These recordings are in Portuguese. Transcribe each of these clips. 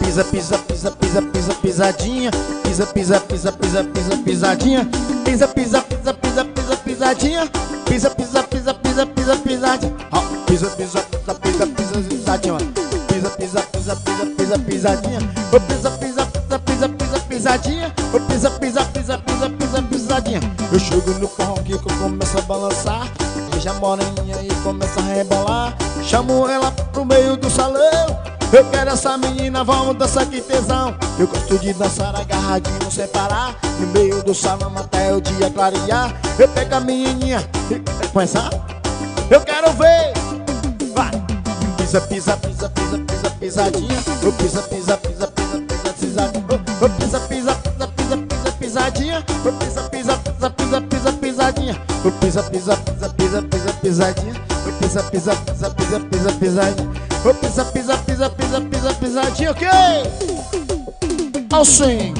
Pisa, pisa, pisa, pisa, pisa, pisadinha. Pisa, pisa, pisa, pisa, pisa, pisadinha. Pisa, pisa, pisa, pisa, pisa, pisadinha. Pisa, pisa, pisa, pisa, pisa, pisadinha. Pisa, pisa, pisa, pisa, pisa, pisadinha. Pisa, pisa, pisa, pisa, pisa, pisadinha. Pisa, pisa, pisa, pisa, pisa, pisadinha. Pisa, pisa, pisa, pisa, pisa, pisadinha. Eu chego no forró que eu começo a balançar. Veja a moreninha e começa a rebolar. Chamo ela pro meio do salão. Eu quero essa menina, vamos dançar que tesão. Eu gosto de dançar agarradinho sem parar, no meio do salão até o dia clarear. Eu pego a menininha e começar. Eu quero ver. Vai. Pisa, pisa, pisa, pisa, pisa, pisadinha. Eu pisa, pisa, pisa, pisa, pisa, pisadinha. Eu pisa, pisa, pisa, pisa, pisa, pisadinha. Eu pisa, pisa, pisa, pisa, pisa, pisadinha. Eu pisa, pisa, pisa, pisa, pisa, pisadinha. Eu pisa, pisa, pisa, pisa, pisa, pisadinha. Eu pisa, pisa, pisa, pisa, pisa, pisadinha, ok? Ao sim.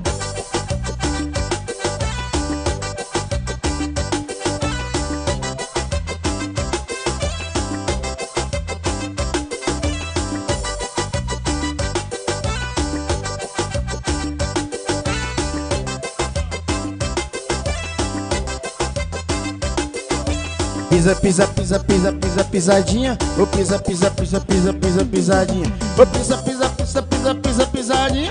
Pisa, pisa, pisa, pisa, pisa, pisadinha. Ô pisa, pisa, pisa, pisa, pisa, pisadinha. Ô pisa, pisa, pisa, pisa, pisa, pisadinha.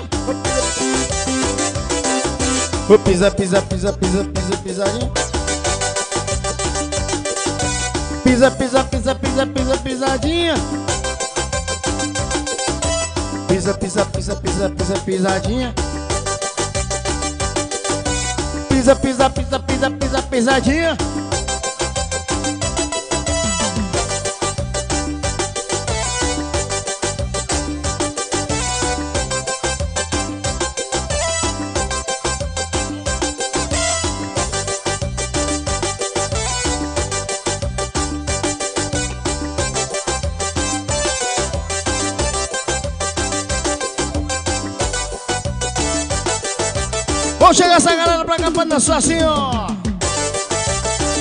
Ô pisa, pisa, pisa, pisa, pisa, pisadinha. Pisa, pisa, pisa, pisa, pisa, pisadinha. Pisa, pisa, pisa, pisa, pisa, pisadinha. Pisa, pisa, pisa, pisa, pisa, pisadinha. Vamos chegar essa galera pra cá pra dançar assim, ó.